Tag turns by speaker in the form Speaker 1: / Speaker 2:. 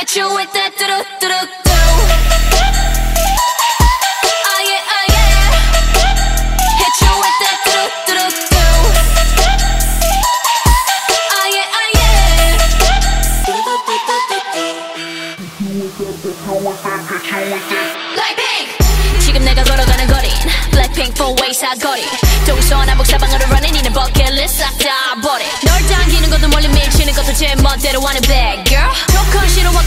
Speaker 1: Hit you with that do-do-do-do. Oh yeah, oh yeah. Hit you with that do-do-do-do. Oh yeah, oh yeah. Blackpink. 지금 내가 걸어가는 거린 Blackpink 4-way 사거리. 동서남북 사방으로 running 이는 버킷리스트 싹 다 버려. 널 당기는 것도 멀리 밀치는 것도 제 멋대로 하는 bad girl. 조금 싫어